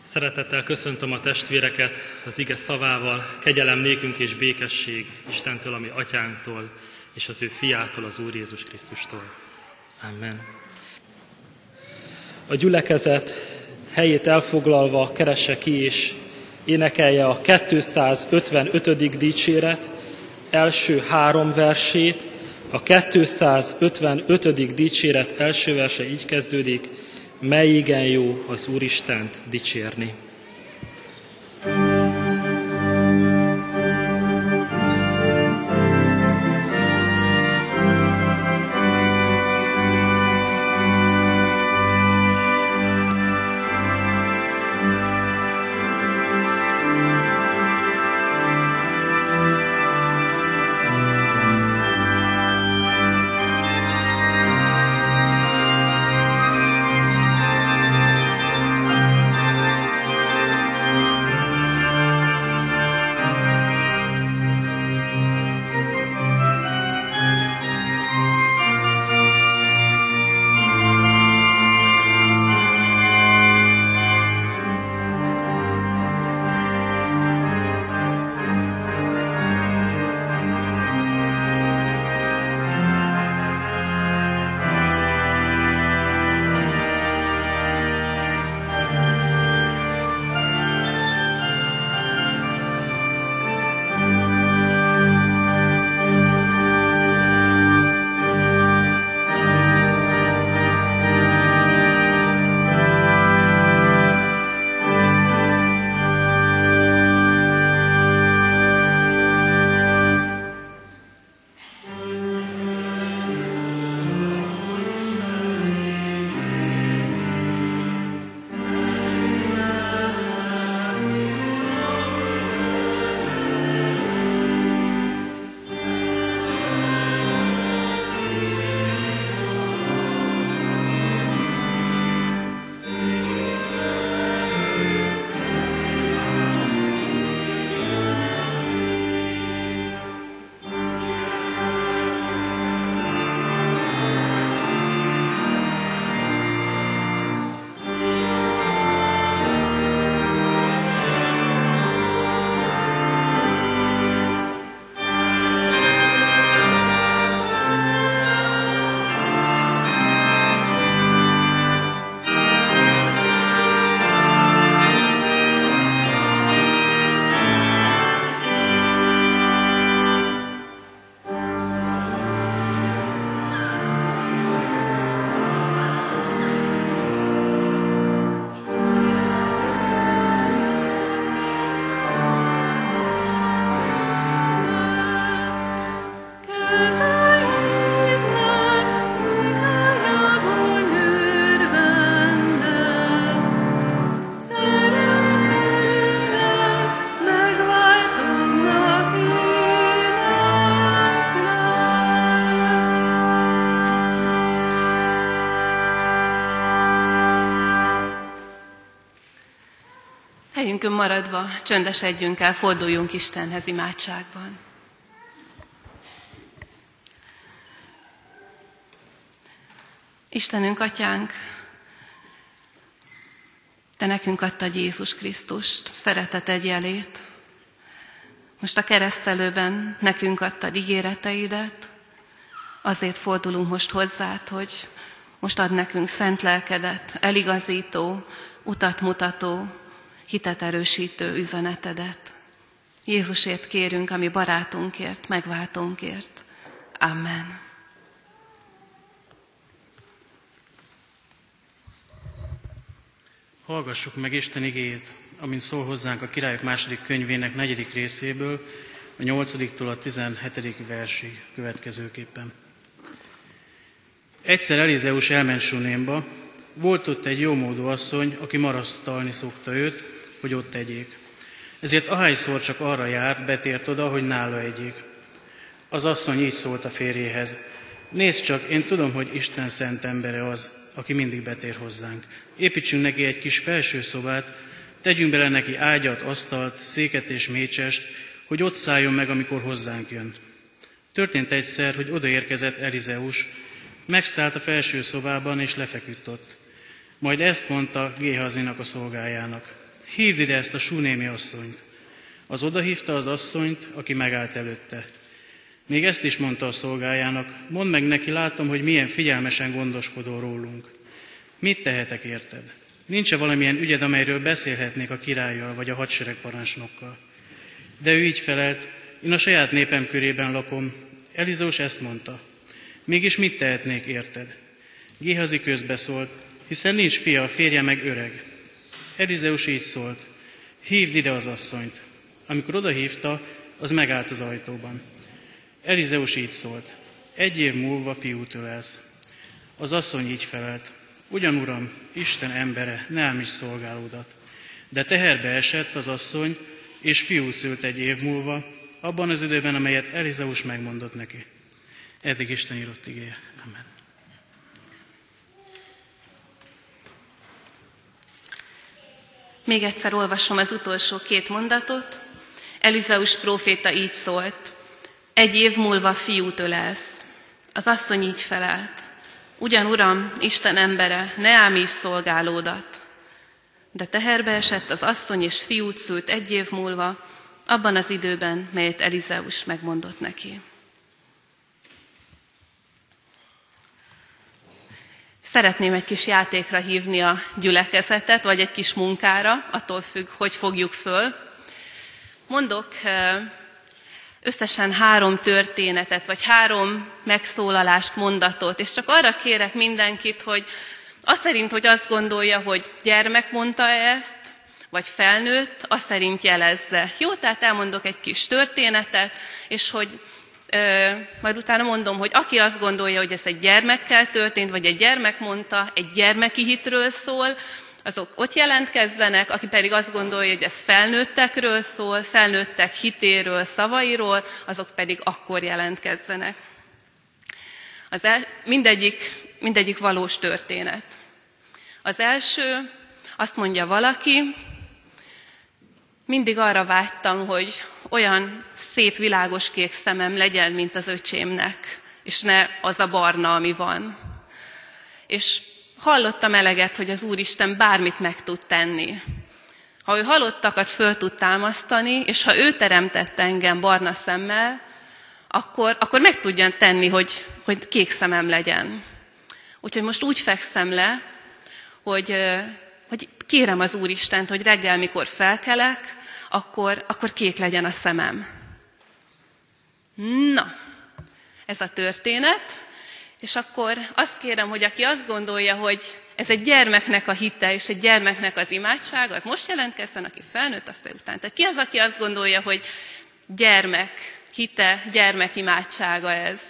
Szeretettel köszöntöm a testvéreket az ige szavával, kegyelem nékünk és békesség Istentől, ami atyánktól, és az ő fiától, az Úr Jézus Krisztustól. Amen. A gyülekezet helyét elfoglalva keresse ki és énekelje a 255. dicséret első 3 versét. A 255. dicséret első verse így kezdődik: mely igen jó az Úristent dicsérni. Helyünkön maradva csöndesedjünk el, forduljunk Istenhez imádságban. Istenünk, Atyánk, Te nekünk adtad Jézus Krisztust, szereteted jelét. Most a keresztelőben nekünk adtad ígéreteidet, azért fordulunk most hozzád, hogy most ad nekünk szent lelkedet, eligazító, utat mutató, hitet erősítő üzenetedet. Jézusért kérünk, ami barátunkért, megváltónkért. Amen. Hallgassuk meg Isten igéjét, amint szól hozzánk a Királyok második könyvének 4. részéből, a 8-tól a 17. versig következőképpen. Egyszer Elizeus elment Sunémba, volt ott egy jómódú asszony, aki marasztalni szokta őt, hogy ott egyék. Ezért ahányszor csak arra járt, betért oda, hogy nála egyék. Az asszony így szólt a férjéhez: nézd csak, én tudom, hogy Isten szent embere az, aki mindig betér hozzánk. Építsünk neki egy kis felső szobát, tegyünk bele neki ágyat, asztalt, széket és mécsest, hogy ott szálljon meg, amikor hozzánk jön. Történt egyszer, hogy odaérkezett Elizeus, megszállt a felső szobában és lefeküdt ott. Majd ezt mondta Géhazinak a szolgájának: hívd ide ezt a súnémi asszonyt. Az odahívta az asszonyt, aki megállt előtte. Még ezt is mondta a szolgájának, mondd meg neki, látom, hogy milyen figyelmesen gondoskodol rólunk. Mit tehetek érted? Nincs-e valamilyen ügyed, amelyről beszélhetnék a királlyal vagy a hadseregparancsnokkal? De ő így felelt, én a saját népem körében lakom. Elizeus ezt mondta. Mégis mit tehetnék érted? Géhazi közbeszólt, hiszen nincs fia, a férje meg öreg. Elizeus így szólt, hívd ide az asszonyt. Amikor odahívta, az megállt az ajtóban. Elizeus így szólt, 1 év múlva fiút ölelsz. Az asszony így felelt, ugyan uram, Isten embere, ne ámíts szolgálódat. De teherbe esett az asszony, és fiút szült 1 év múlva, abban az időben, amelyet Elizeus megmondott neki. Eddig Isten írott igéje. Amen. Még egyszer olvasom az utolsó 2 mondatot. Elizeus próféta így szólt, 1 év múlva fiút ölelsz. Az asszony így felelt, ugyan uram, Isten embere, ne ámíts szolgálódat. De teherbe esett az asszony, és fiút szült 1 év múlva, abban az időben, melyet Elizeus megmondott neki. Szeretném egy kis játékra hívni a gyülekezetet, vagy egy kis munkára, attól függ, hogy fogjuk föl. Mondok összesen 3 történetet, vagy 3 megszólalást, mondatot, és csak arra kérek mindenkit, hogy az szerint, hogy azt gondolja, hogy gyermek mondta ezt, vagy felnőtt, az szerint jelezze. Jó, tehát elmondok egy kis történetet, és hogy majd utána mondom, hogy aki azt gondolja, hogy ez egy gyermekkel történt, vagy egy gyermek mondta, egy gyermeki hitről szól, azok ott jelentkezzenek, aki pedig azt gondolja, hogy ez felnőttekről szól, felnőttek hitéről, szavairól, azok pedig akkor jelentkezzenek. Mindegyik valós történet. Az első, azt mondja valaki, mindig arra vágytam, hogy olyan szép, világos kék szemem legyen, mint az öcsémnek, és ne az a barna, ami van. És hallottam eleget, hogy az Úristen bármit meg tud tenni. Ha ő halottakat föl tud támasztani, és ha ő teremtette engem barna szemmel, akkor meg tudja tenni, hogy kék szemem legyen. Úgyhogy most úgy fekszem le, hogy kérem az Úristent, hogy reggel, mikor felkelek, akkor kék legyen a szemem. Na, ez a történet, és akkor azt kérem, hogy aki azt gondolja, hogy ez egy gyermeknek a hite és egy gyermeknek az imádsága, az most jelentkezzen, aki felnőtt, aztán után. Tehát ki az, aki azt gondolja, hogy gyermek hite, gyermek imádsága ez?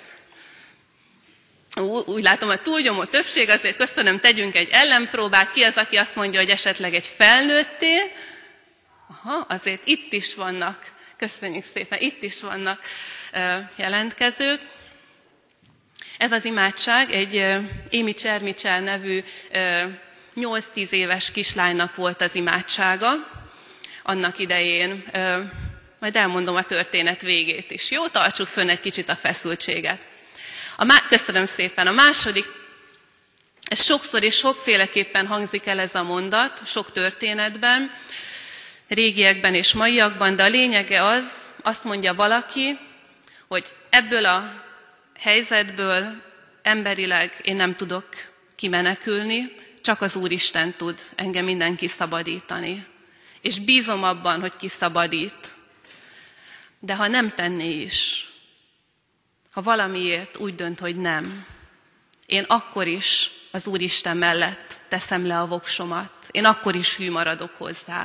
Úgy látom, a túlnyomó többség, azért köszönöm, tegyünk egy ellenpróbát. Ki az, aki azt mondja, hogy esetleg egy felnőtté? Aha, azért itt is vannak, köszönjük szépen, itt is vannak jelentkezők. Ez az imádság egy Amy Chermichael nevű 8-10 éves kislánynak volt az imádsága annak idején. Majd elmondom a történet végét is. Jó, tartsuk fönn egy kicsit a feszültséget. Köszönöm szépen. A második, ez sokszor és sokféleképpen hangzik el ez a mondat, sok történetben, régiekben és maiakban, de a lényege az, azt mondja valaki, hogy ebből a helyzetből emberileg én nem tudok kimenekülni, csak az Úristen tud engem innen kiszabadítani. És bízom abban, hogy kiszabadít. De ha nem tenné is, ha valamiért úgy dönt, hogy nem, én akkor is az Úristen mellett teszem le a voksomat. Én akkor is hű maradok hozzá.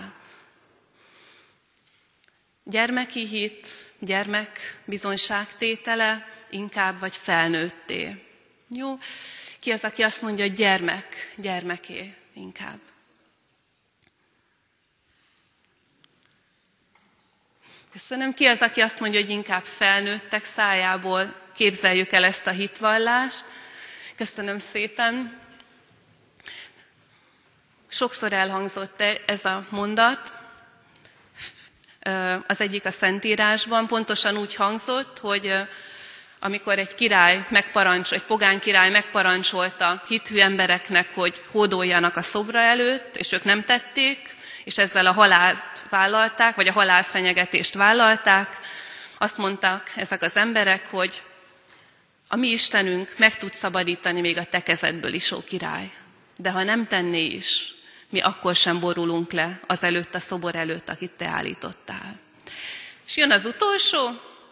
Gyermeki hit, gyermek bizonyságtétele, inkább vagy felnőtté. Jó? Ki az, aki azt mondja, hogy gyermeké inkább? Köszönöm. Ki az, aki azt mondja, hogy inkább felnőttek szájából képzeljük el ezt a hitvallást? Köszönöm szépen. Sokszor elhangzott ez a mondat, az egyik a Szentírásban, pontosan úgy hangzott, hogy amikor egy pogány király megparancsolta hithű embereknek, hogy hódoljanak a szobra előtt, és ők nem tették, és ezzel a halált vállalták, vagy a halálfenyegetést vállalták. Azt mondták ezek az emberek, hogy a mi Istenünk meg tud szabadítani még a te kezedből is, ó király. De ha nem tenné is, mi akkor sem borulunk le az előtt, a szobor előtt, akit te állítottál. És jön az utolsó,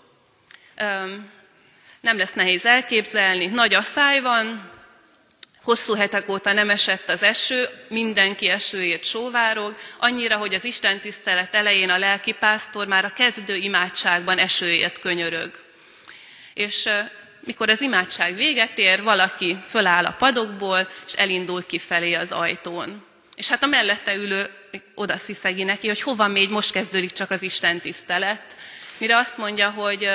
nem lesz nehéz elképzelni, nagy asszály van, hosszú hetek óta nem esett az eső, mindenki esőért sóvárog, annyira, hogy az istentisztelet elején a lelkipásztor már a kezdő imádságban esőért könyörög. És mikor az imádság véget ér, valaki föláll a padokból, és elindul kifelé az ajtón. És hát a mellette ülő oda sziszegi neki, hogy hova megy, most kezdődik csak az istentisztelet. Mire azt mondja, hogy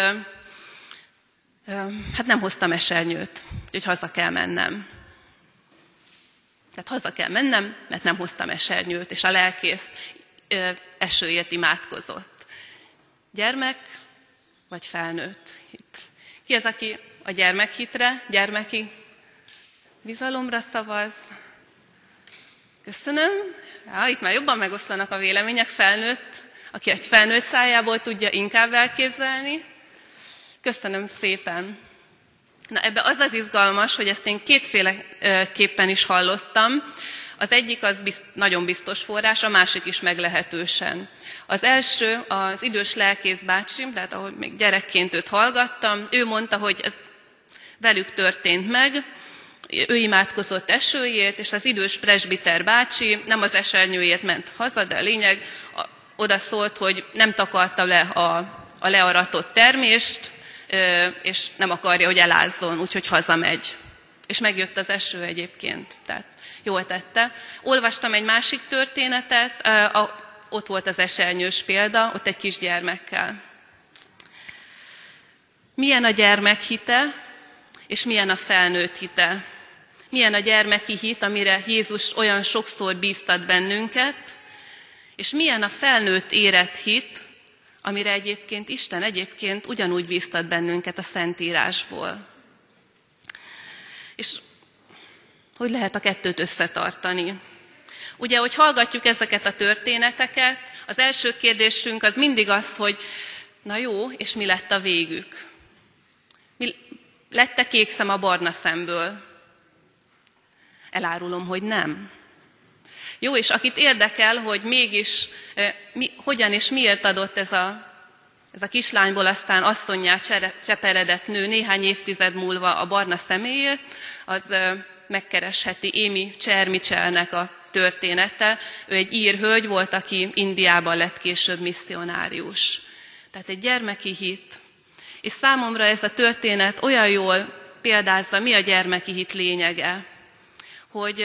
hát nem hoztam esernyőt, úgyhogy haza kell mennem. Tehát haza kell mennem, mert nem hoztam esernyőt, és a lelkész esőért imádkozott. Gyermek vagy felnőtt hit? Ki az, aki a gyermekhitre, gyermeki bizalomra szavaz? Köszönöm. Itt már jobban megoszlanak a vélemények. Felnőtt, aki egy felnőtt szájából tudja inkább elképzelni. Köszönöm szépen. Na, ebbe az az izgalmas, hogy ezt én kétféleképpen is hallottam. Az egyik az nagyon biztos forrás, a másik is meglehetősen. Az első az idős lelkész bácsi, tehát ahogy még gyerekként őt hallgattam, ő mondta, hogy ez velük történt meg, ő imádkozott esőért, és az idős presbiter bácsi nem az esernyőért ment haza, de a lényeg oda szólt, hogy nem takarta le a learatott termést, és nem akarja, hogy elázzon, úgyhogy hazamegy. És megjött az eső egyébként, tehát jól tette. Olvastam egy másik történetet, ott volt az esernyős példa, ott egy kisgyermekkel. Milyen a gyermek hite, és milyen a felnőtt hite? Milyen a gyermeki hit, amire Jézus olyan sokszor bíztat bennünket, és milyen a felnőtt érett hit, amire egyébként Isten ugyanúgy bíztat bennünket a Szentírásból. És hogy lehet a kettőt összetartani? Ugye, hogy hallgatjuk ezeket a történeteket, az első kérdésünk az mindig az, hogy na jó, és mi lett a végük? Lett-e kék szem a barna szemből? Elárulom, hogy nem. Jó, és akit érdekel, hogy mégis hogyan és miért adott ez a kislányból aztán asszonnyá cseperedett nő néhány évtized múlva a barna személyért, az megkeresheti Amy Chermichaelnek a története. Ő egy ír hölgy volt, aki Indiában lett később misszionárius. Tehát egy gyermeki hit. És számomra ez a történet olyan jól példázza, mi a gyermeki hit lényege, hogy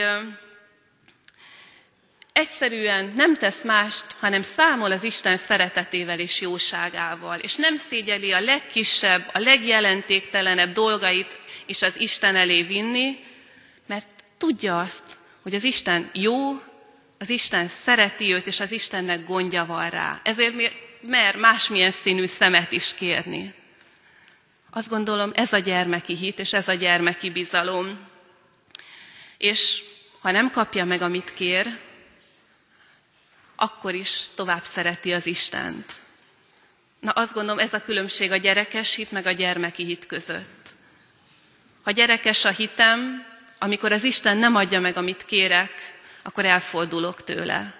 egyszerűen nem tesz mást, hanem számol az Isten szeretetével és jóságával, és nem szégyeli a legkisebb, a legjelentéktelenebb dolgait is az Isten elé vinni, mert tudja azt, hogy az Isten jó, az Isten szereti őt, és az Istennek gondja van rá. Ezért mer másmilyen színű szemet is kérni. Azt gondolom, ez a gyermeki hit, és ez a gyermeki bizalom. És ha nem kapja meg, amit kér, akkor is tovább szereti az Istent. Na, azt gondolom, ez a különbség a gyerekes hit meg a gyermeki hit között. Ha gyerekes a hitem, amikor az Isten nem adja meg, amit kérek, akkor elfordulok tőle.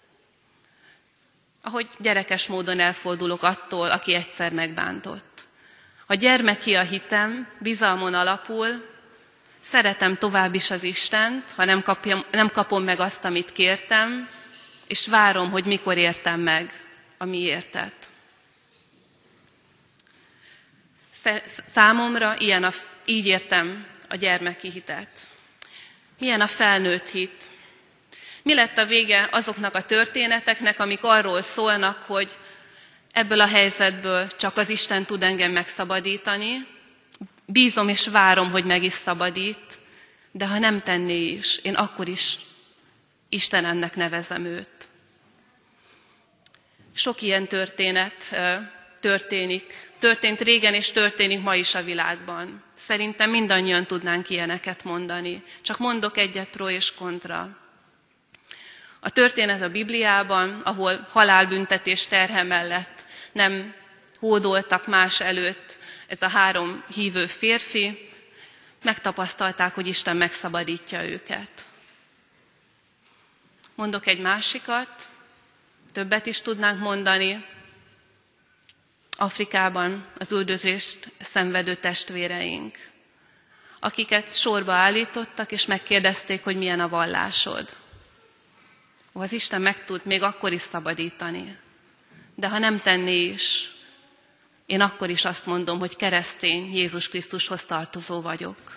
Ahogy gyerekes módon elfordulok attól, aki egyszer megbántott. Ha gyermeki a hitem, bizalmon alapul, szeretem tovább is az Istent, ha nem kapom meg azt, amit kértem, és várom, hogy mikor értem meg a miértet. Számomra így értem a gyermeki hitet. Milyen a felnőtt hit? Mi lett a vége azoknak a történeteknek, amik arról szólnak, hogy ebből a helyzetből csak az Isten tud engem megszabadítani, bízom és várom, hogy meg is szabadít, de ha nem tenné is, én akkor is Istenemnek nevezem őt. Sok ilyen történet történt régen és történik ma is a világban. Szerintem mindannyian tudnánk ilyeneket mondani. Csak mondok egyet pro és kontra. A történet a Bibliában, ahol halálbüntetés terhe mellett nem hódoltak más előtt ez a 3 hívő férfi, megtapasztalták, hogy Isten megszabadítja őket. Mondok egy másikat, többet is tudnánk mondani. Afrikában az üldözést szenvedő testvéreink, akiket sorba állítottak, és megkérdezték, hogy milyen a vallásod. Az Isten meg tud még akkor is szabadítani. De ha nem tenné is, én akkor is azt mondom, hogy keresztény, Jézus Krisztushoz tartozó vagyok.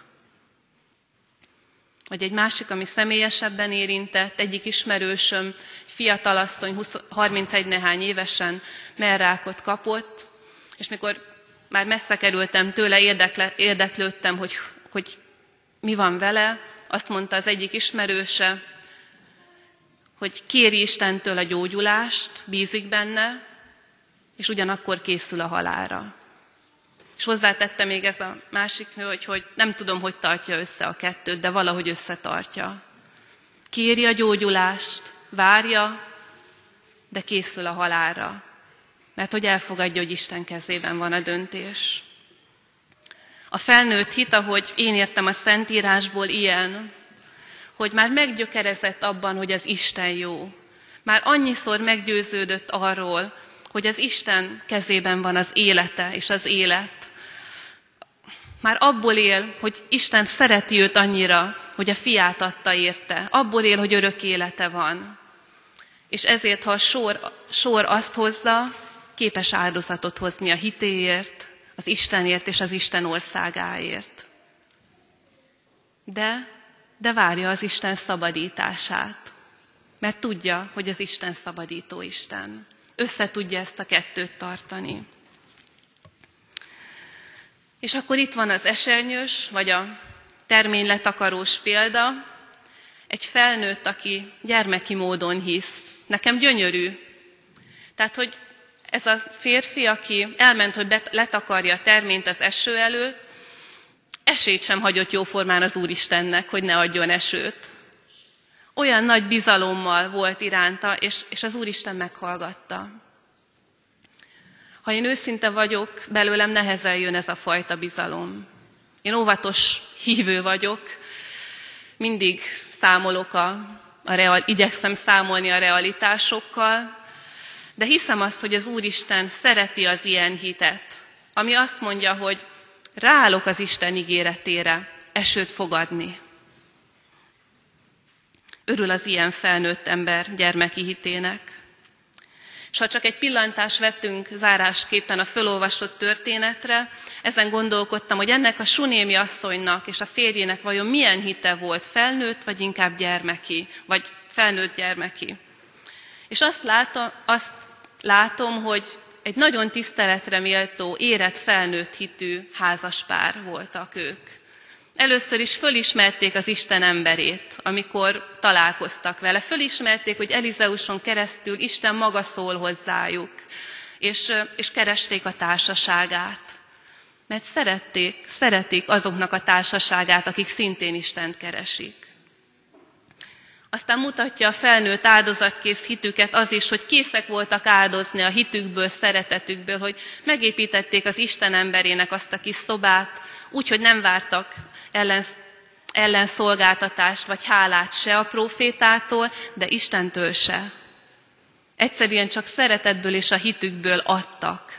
Vagy egy másik, ami személyesebben érintett, egyik ismerősöm, fiatalasszony, 31 nehány évesen mellrákot kapott, és mikor már messze kerültem tőle, érdeklődtem, hogy mi van vele, azt mondta az egyik ismerőse, hogy kéri Istentől a gyógyulást, bízik benne, és ugyanakkor készül a halálra. És hozzátette még ez a másik nő, hogy nem tudom, hogy tartja össze a kettőt, de valahogy összetartja. Kéri a gyógyulást, várja, de készül a halálra. Mert hogy elfogadja, hogy Isten kezében van a döntés. A felnőtt hit, ahogy én értem a Szentírásból, ilyen, hogy már meggyökerezett abban, hogy az Isten jó. Már annyiszor meggyőződött arról, hogy az Isten kezében van az élete és az élet. Már abból él, hogy Isten szereti őt annyira, hogy a fiát adta érte. Abból él, hogy örök élete van. És ezért, ha a sor azt hozza, képes áldozatot hozni a hitéért, az Istenért és az Isten országáért. De várja az Isten szabadítását, mert tudja, hogy az Isten szabadító Isten. Össze tudja ezt a kettőt tartani. És akkor itt van az esernyős, vagy a terményletakarós példa. Egy felnőtt, aki gyermeki módon hisz. Nekem gyönyörű. Tehát, hogy ez a férfi, aki elment, hogy letakarja a terményt az eső előtt, esélyt sem hagyott jóformán az Úristennek, hogy ne adjon esőt. Olyan nagy bizalommal volt iránta, és az Úristen meghallgatta. Ha én őszinte vagyok, belőlem nehezen jön ez a fajta bizalom. Én óvatos hívő vagyok, mindig igyekszem számolni a realitásokkal, de hiszem azt, hogy az Úristen szereti az ilyen hitet, ami azt mondja, hogy ráállok az Isten ígéretére, esőt fogadni. Örül az ilyen felnőtt ember gyermeki hitének. És ha csak egy pillantást vettünk zárásképpen a fölolvasott történetre, ezen gondolkodtam, hogy ennek a sunémi asszonynak és a férjének vajon milyen hite volt, felnőtt vagy inkább gyermeki, vagy felnőtt gyermeki. És azt látom, hogy egy nagyon tiszteletre méltó, érett felnőtt hitű házaspár voltak ők. Először is fölismerték az Isten emberét, amikor találkoztak vele. Fölismerték, hogy Elizeuson keresztül Isten maga szól hozzájuk, és keresték a társaságát. Mert szeretik azoknak a társaságát, akik szintén Istent keresik. Aztán mutatja a felnőtt áldozatkész hitüket az is, hogy készek voltak áldozni a hitükből, szeretetükből, hogy megépítették az Isten emberének azt a kis szobát, úgyhogy nem vártak ellenszolgáltatást vagy hálát se a prófétától, de Istentől se. Egyszerűen csak szeretetből és a hitükből adtak.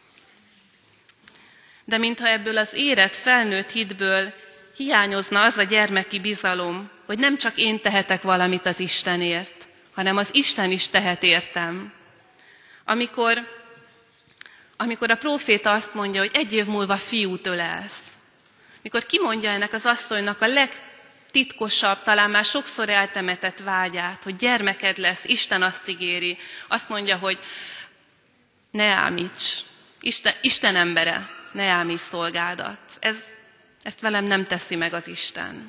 De mintha ebből az érett, felnőtt hitből hiányozna az a gyermeki bizalom, hogy nem csak én tehetek valamit az Istenért, hanem az Isten is tehet értem. Amikor a próféta azt mondja, hogy 1 év múlva fiút ölelsz, mikor kimondja ennek az asszonynak a legtitkosabb, talán már sokszor eltemetett vágyát, hogy gyermeked lesz, Isten azt ígéri, azt mondja, hogy ne ámíts, Isten embere, ne ámíts szolgádat. Ezt velem nem teszi meg az Isten.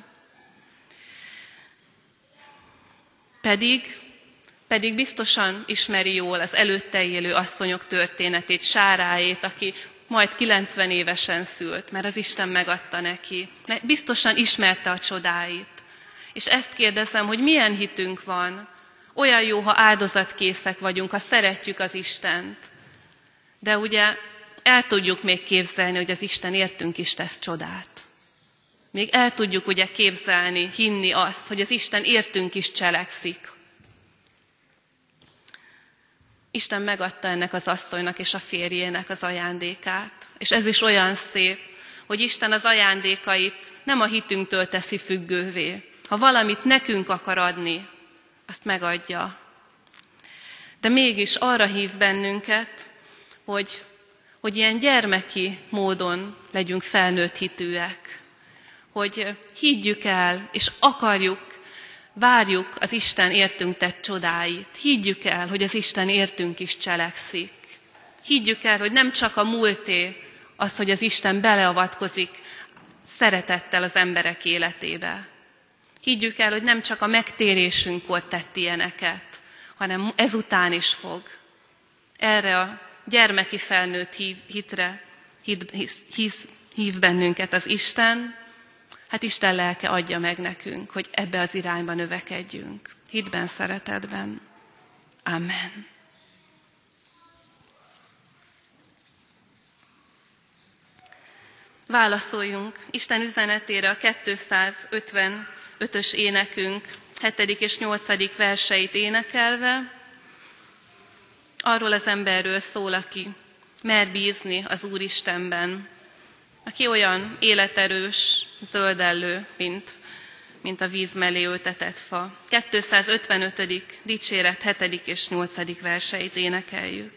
Pedig biztosan ismeri jól az előtte élő asszonyok történetét, Sáráét, aki majd 90 évesen szült, mert az Isten megadta neki. Mert biztosan ismerte a csodáit. És ezt kérdezem, hogy milyen hitünk van Olyan jó, ha áldozatkészek vagyunk, ha szeretjük az Istent. De ugye el tudjuk még képzelni, hogy az Isten értünk is tesz csodát. Még el tudjuk ugye képzelni, hinni azt, hogy az Isten értünk is cselekszik. Isten megadta ennek az asszonynak és a férjének az ajándékát. És ez is olyan szép, hogy Isten az ajándékait nem a hitünktől teszi függővé. Ha valamit nekünk akar adni, azt megadja. De mégis arra hív bennünket, hogy ilyen gyermeki módon legyünk felnőtt hitűek. Hogy higgyük el, és várjuk az Isten értünk tett csodáit. Higgyük el, hogy az Isten értünk is cselekszik. Higgyük el, hogy nem csak a múlté az, hogy az Isten beleavatkozik szeretettel az emberek életébe. Higgyük el, hogy nem csak a megtérésünkkor tett ilyeneket, hanem ezután is fog. Erre a gyermeki felnőtt hitre hív bennünket az Isten. Hát Isten lelke adja meg nekünk, hogy ebbe az irányba növekedjünk. Hitben, szeretetben. Amen. Válaszoljunk Isten üzenetére a 255-ös énekünk 7. és 8. verseit énekelve. Arról az emberről szól, aki mer bízni az Úristenben, aki olyan életerős, zöldellő, mint a víz mellé ültetett fa. 255. dicséret 7. és 8. verseit énekeljük.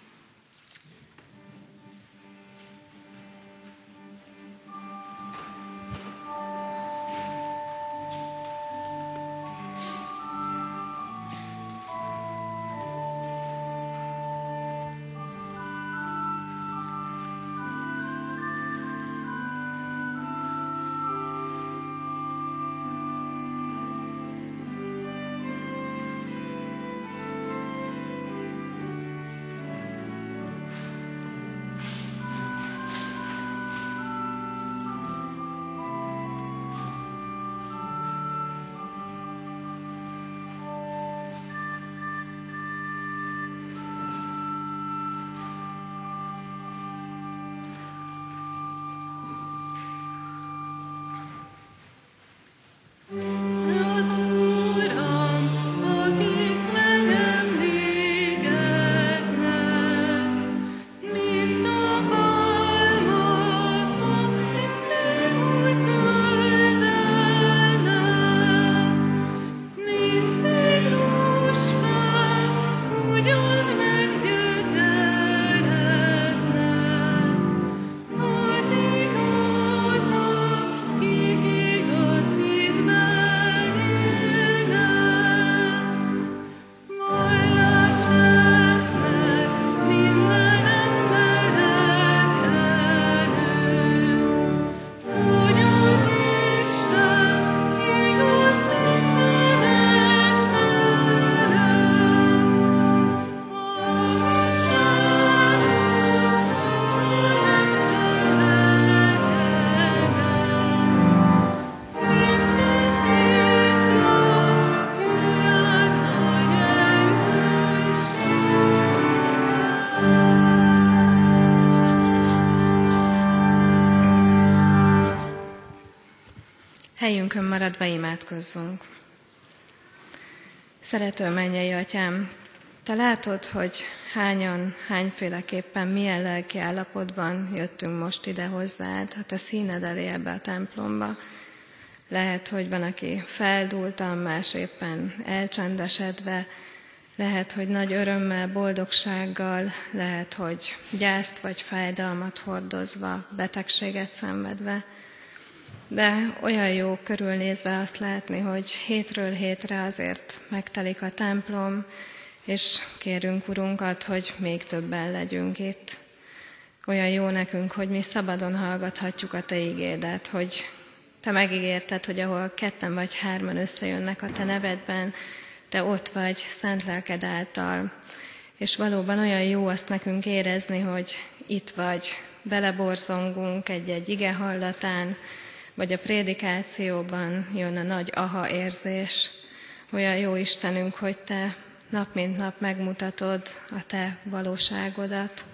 Helyünkön maradva imádkozzunk. Szerető mennyei Atyám, Te látod, hogy hányféleképpen, milyen lelki állapotban jöttünk most ide hozzád, a Te színed elé ebbe a templomba. Lehet, hogy van, aki feldúltan, más éppen elcsendesedve, lehet, hogy nagy örömmel, boldogsággal, lehet, hogy gyászt vagy fájdalmat hordozva, betegséget szenvedve. De olyan jó körülnézve azt látni, hogy hétről hétre azért megtelik a templom, és kérünk Urunkat, hogy még többen legyünk itt. Olyan jó nekünk, hogy mi szabadon hallgathatjuk a Te igédet, hogy Te megígérted, hogy ahol 2 vagy 3 összejönnek a Te nevedben, Te ott vagy szent lelked által. És valóban olyan jó azt nekünk érezni, hogy itt vagy, beleborzongunk egy-egy ige hallatán, vagy a prédikációban jön a nagy aha érzés, Olyan jó Istenünk, hogy Te nap mint nap megmutatod a Te valóságodat.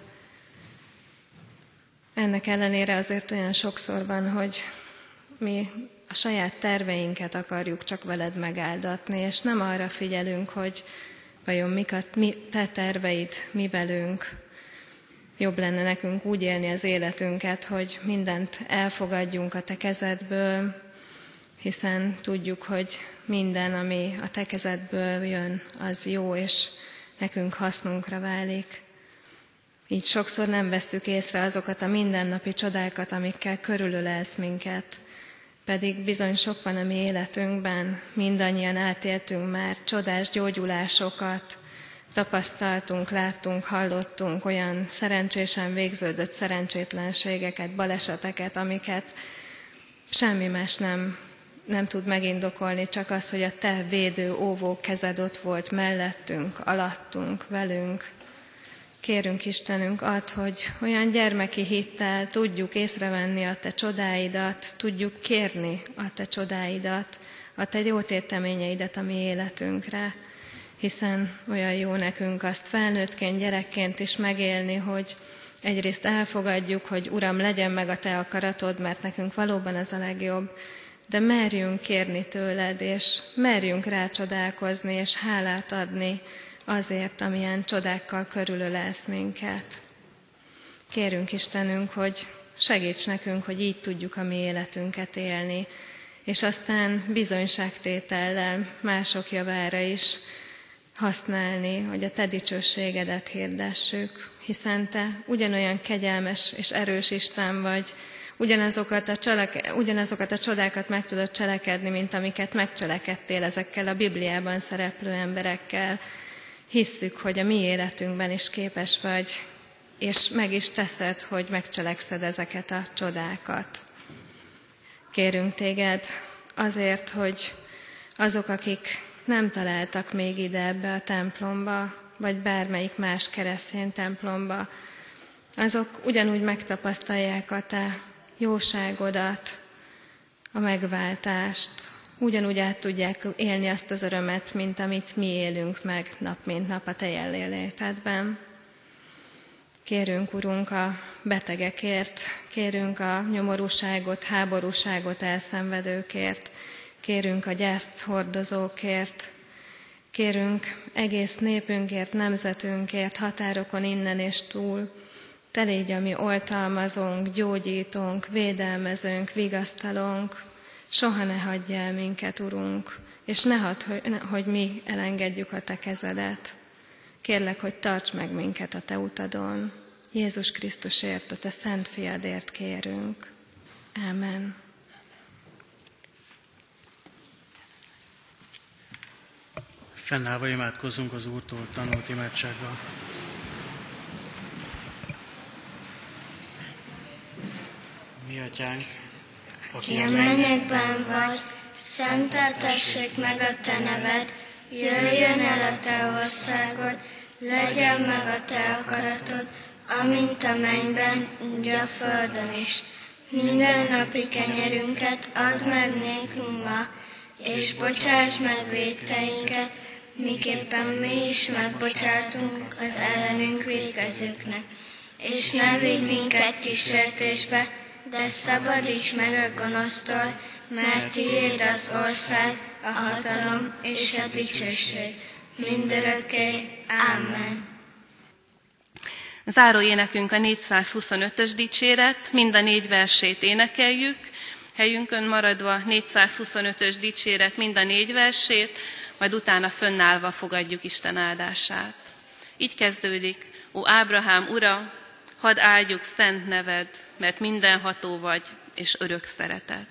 Ennek ellenére azért olyan sokszor van, hogy mi a saját terveinket akarjuk csak veled megáldatni, és nem arra figyelünk, hogy vajon te terveid mi velünk. Jobb lenne nekünk úgy élni az életünket, hogy mindent elfogadjunk a te kezedből, hiszen tudjuk, hogy minden, ami a te kezedből jön, az jó, és nekünk hasznunkra válik. Így sokszor nem vesszük észre azokat a mindennapi csodákat, amikkel körülölelsz minket. Pedig bizony sok van a mi életünkben, mindannyian átéltünk már csodás gyógyulásokat, tapasztaltunk, láttunk, hallottunk olyan szerencsésen végződött szerencsétlenségeket, baleseteket, amiket semmi más nem tud megindokolni, csak az, hogy a te védő, óvó kezed ott volt mellettünk, alattunk, velünk. Kérünk Istenünk, add, hogy olyan gyermeki hittel tudjuk észrevenni a te csodáidat, tudjuk kérni a te csodáidat, a te jó téteményeidet a mi életünkre, hiszen olyan jó nekünk azt felnőttként, gyerekként is megélni, hogy egyrészt elfogadjuk, hogy Uram, legyen meg a te akaratod, mert nekünk valóban ez a legjobb, de merjünk kérni tőled, és merjünk rácsodálkozni, és hálát adni azért, amilyen csodákkal körülölelsz minket. Kérünk Istenünk, hogy segíts nekünk, hogy így tudjuk a mi életünket élni, és aztán bizonyságtétellel mások javára is használni, hogy a te dicsőségedet hirdessük, hiszen te ugyanolyan kegyelmes és erős Isten vagy, ugyanazokat a csodákat meg tudod cselekedni, mint amiket megcselekedtél ezekkel a Bibliában szereplő emberekkel. Hisszük, hogy a mi életünkben is képes vagy, és meg is teszed, hogy megcselekszed ezeket a csodákat. Kérünk téged azért, hogy azok, akik nem találtak még ide ebbe a templomba, vagy bármelyik más keresztény templomba, azok ugyanúgy megtapasztalják a te jóságodat, a megváltást, ugyanúgy át tudják élni azt az örömet, mint amit mi élünk meg nap mint nap a te jelenlétedben. Kérünk, Urunk, a betegekért, kérünk a nyomorúságot, háborúságot elszenvedőkért, kérünk a gyászt hordozókért, kérünk egész népünkért, nemzetünkért, határokon innen és túl. Te légy a mi oltalmazónk, gyógyítónk, védelmezőnk, vigasztalónk. Soha ne hagyj el minket, Urunk, és ne hadd, hogy mi elengedjük a te kezedet. Kérlek, hogy tarts meg minket a te utadon. Jézus Krisztusért, a te szent fiadért kérünk. Ámen. Fennállva imádkozzunk az Úrtól tanult imádsággal. Mi atyánk, aki a mennyekben vagy, szenteltessék meg a te neved, jöjjön el a te országod, legyen meg a te akaratod, amint a mennyben, úgy a földön is. Mindennapi kenyerünket add meg nékünk ma, és bocsáss meg vétkeinket, miképpen mi is megbocsátunk az ellenünk vétkezőknek. És ne vigy minket kísértésbe, de szabadíts meg a gonosztól, mert tiéd az ország, a hatalom és a dicsőség mindörökké. Amen. Záró énekünk a 425-ös dicséret, mind a 4 versét énekeljük. Helyünkön maradva 425-ös dicséret, mind a 4 versét, majd utána fönnállva fogadjuk Isten áldását. Így kezdődik: Ó Ábrahám ura, hadd áldjuk szent neved, mert mindenható vagy, és örök szeretet.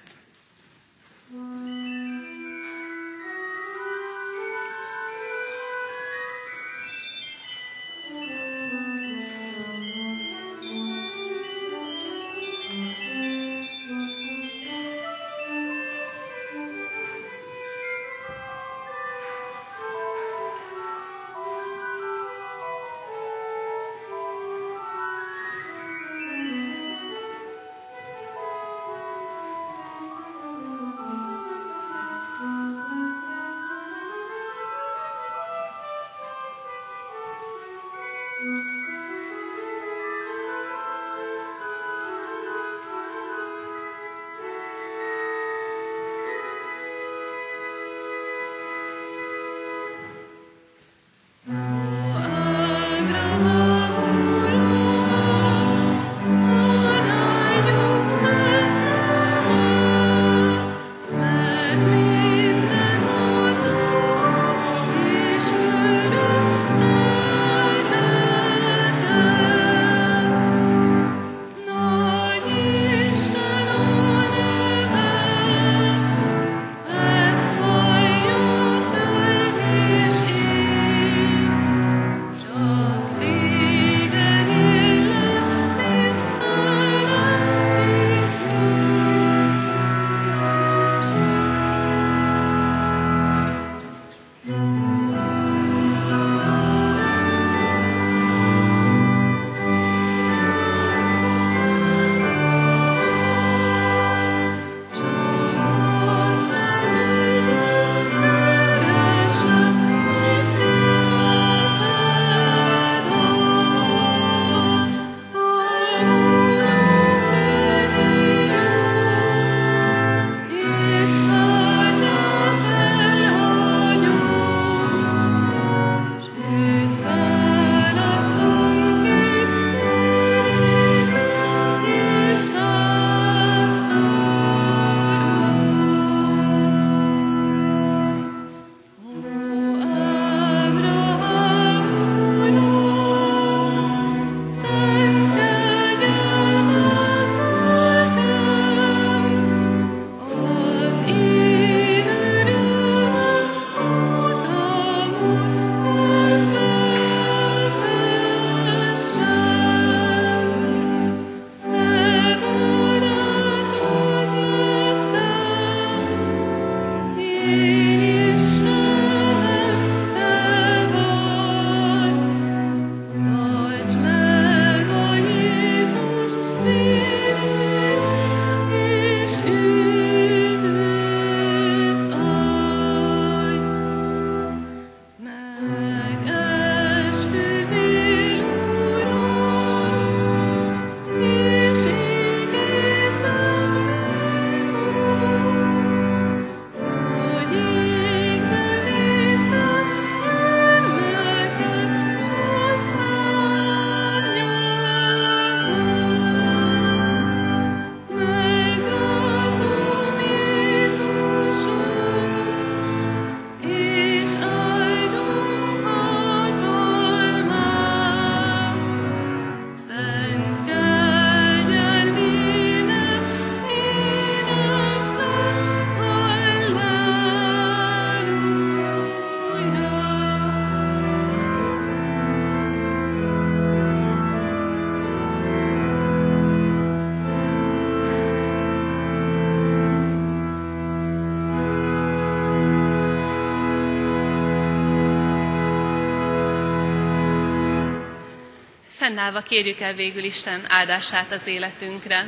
Fennállva kérjük el végül Isten áldását az életünkre.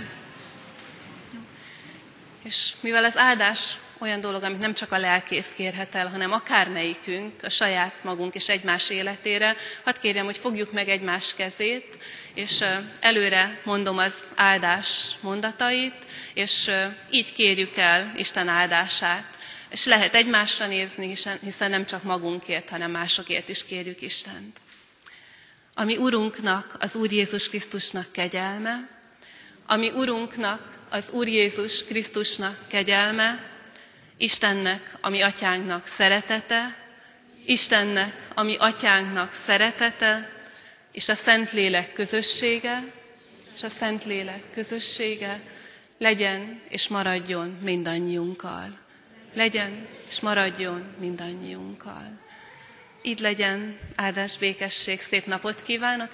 És mivel az áldás olyan dolog, amit nem csak a lelkész kérhet el, hanem akármelyikünk a saját magunk és egymás életére, hadd kérjem, hogy fogjuk meg egymás kezét, és előre mondom az áldás mondatait, és így kérjük el Isten áldását. És lehet egymásra nézni, hiszen nem csak magunkért, hanem másokért is kérjük Istent. Ami Urunknak, az Úr Jézus Krisztusnak kegyelme, ami Urunknak, az Úr Jézus Krisztusnak kegyelme, Istennek, ami Atyánknak szeretete, Istennek, ami Atyánknak szeretete, és a Szentlélek közössége, legyen és maradjon mindannyiunkkal. Legyen és maradjon mindannyiunkkal. Így legyen, áldás, békesség, szép napot kívánok!